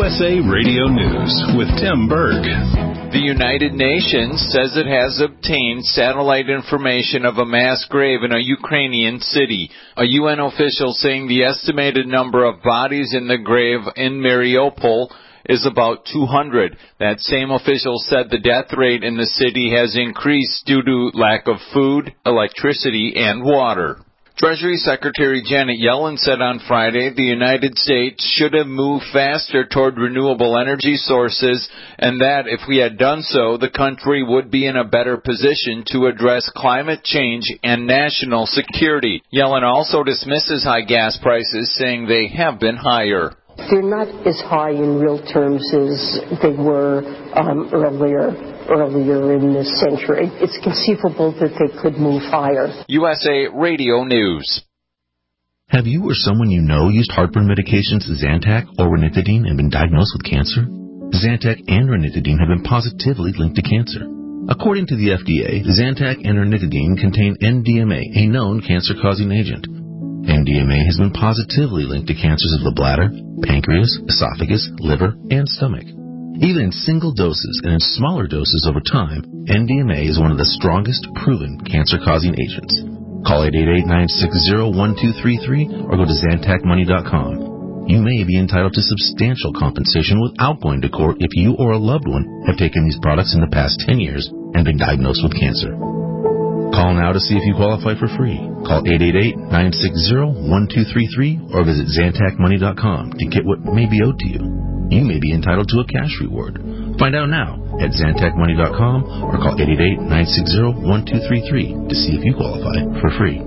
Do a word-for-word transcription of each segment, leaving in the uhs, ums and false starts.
U S A Radio News with Tim Berg. The United Nations says it has obtained satellite information of a mass grave in a Ukrainian city. A U N official saying the estimated number of bodies in the grave in Mariupol is about two hundred. That same official said the death rate in the city has increased due to lack of food, electricity, and water. Treasury Secretary Janet Yellen said on Friday the United States should have moved faster toward renewable energy sources, and that if we had done so, the country would be in a better position to address climate change and national security. Yellen also dismisses high gas prices, saying they have been higher. They're not as high in real terms as they were um, earlier. earlier in this century. It's conceivable that they could move higher. U S A Radio News. Have you or someone you know used heartburn medications Zantac or ranitidine and been diagnosed with cancer? Zantac and ranitidine have been positively linked to cancer. According to the F D A, Zantac and ranitidine contain N D M A, a known cancer-causing agent. N D M A has been positively linked to cancers of the bladder, pancreas, esophagus, liver, and stomach. Even in single doses and in smaller doses over time, N D M A is one of the strongest proven cancer-causing agents. Call eight eight eight, nine six zero, one two three three or go to Zantac Money dot com. You may be entitled to substantial compensation without going to court if you or a loved one have taken these products in the past ten years and been diagnosed with cancer. Call now to see if you qualify for free. Call eight eight eight, nine six zero, one two three three or visit Zantac Money dot com to get what may be owed to you. You may be entitled to a cash reward. Find out now at Zantac Money dot com or call eight eight eight, nine six zero, one two three three to see if you qualify for free.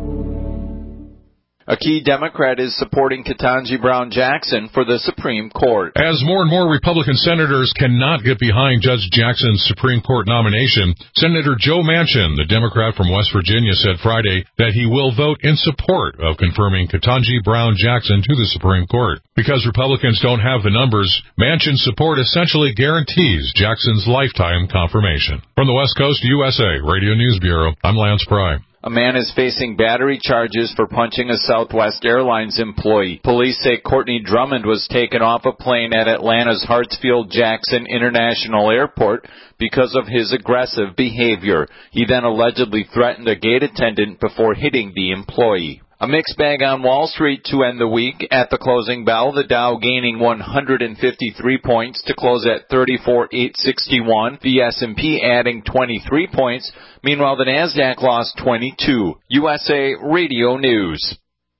A key Democrat is supporting Ketanji Brown Jackson for the Supreme Court. As more and more Republican senators cannot get behind Judge Jackson's Supreme Court nomination, Senator Joe Manchin, the Democrat from West Virginia, said Friday that he will vote in support of confirming Ketanji Brown Jackson to the Supreme Court. Because Republicans don't have the numbers, Manchin's support essentially guarantees Jackson's lifetime confirmation. From the West Coast U S A Radio News Bureau, I'm Lance Pry. A man is facing battery charges for punching a Southwest Airlines employee. Police say Courtney Drummond was taken off a plane at Atlanta's Hartsfield-Jackson International Airport because of his aggressive behavior. He then allegedly threatened a gate attendant before hitting the employee. A mixed bag on Wall Street to end the week. At the closing bell, the Dow gaining one hundred fifty-three points to close at thirty-four thousand eight hundred sixty-one. The S and P adding twenty-three points. Meanwhile, the Nasdaq lost twenty-two. U S A Radio News.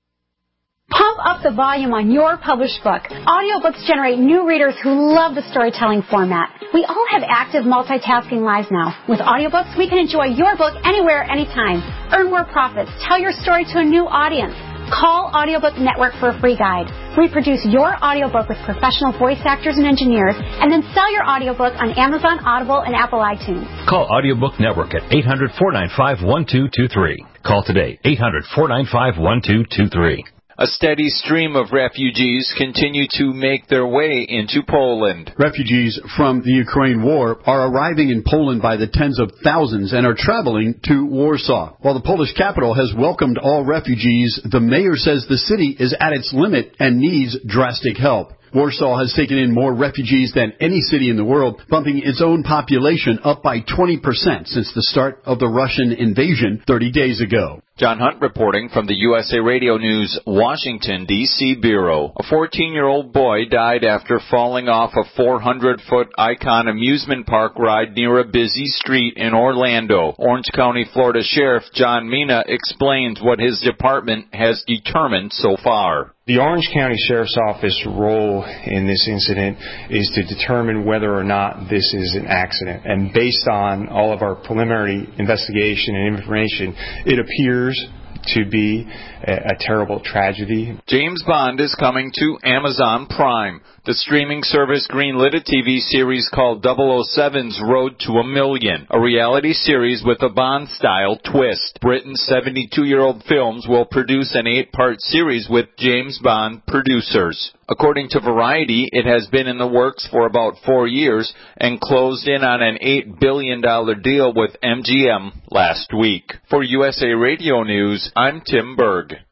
Pump up the volume on your published book. Audiobooks generate new readers who love the storytelling format. We all have active multitasking lives now. With audiobooks, we can enjoy your book anywhere, anytime. Earn more profits. Tell your story to a new audience. Call Audiobook Network for a free guide. Reproduce your audiobook with professional voice actors and engineers, and then sell your audiobook on Amazon, Audible, and Apple iTunes. Call Audiobook Network at eight hundred, four nine five, one two two three. Call today, eight hundred, four nine five, one two two three. A steady stream of refugees continue to make their way into Poland. Refugees from the Ukraine war are arriving in Poland by the tens of thousands and are traveling to Warsaw. While the Polish capital has welcomed all refugees, the mayor says the city is at its limit and needs drastic help. Warsaw has taken in more refugees than any city in the world, bumping its own population up by twenty percent since the start of the Russian invasion thirty days ago. John Hunt reporting from the U S A Radio News Washington, D C Bureau. A fourteen-year-old boy died after falling off a four hundred foot Icon amusement park ride near a busy street in Orlando. Orange County, Florida Sheriff John Mina explains what his department has determined so far. The Orange County Sheriff's Office role in this incident is to determine whether or not this is an accident. And based on all of our preliminary investigation and information, it appears to be a, a terrible tragedy. James Bond is coming to Amazon Prime. The streaming service greenlit a T V series called double oh seven's Road to a Million, a reality series with a Bond-style twist. Britain's seventy-two-year-old Films will produce an eight-part series with James Bond producers. According to Variety, it has been in the works for about four years and closed in on an eight billion dollars deal with M G M last week. For U S A Radio News, I'm Tim Berg.